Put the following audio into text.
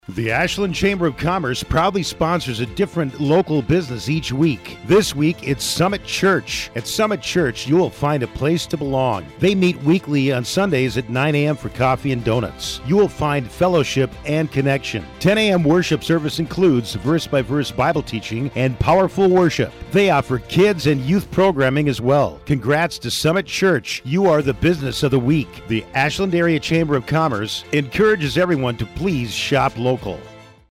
The Ashland Chamber of Commerce proudly sponsors a different local business each week. This week, it's Summit Church. At Summit Church, you will find a place to belong. They meet weekly on Sundays at 9 a.m. for coffee and donuts. You will find fellowship and connection. 10 a.m. worship service includes verse-by-verse Bible teaching and powerful worship. They offer kids and youth programming as well. Congrats to Summit Church. You are the business of the week. The Ashland Area Chamber of Commerce encourages everyone to please shop local.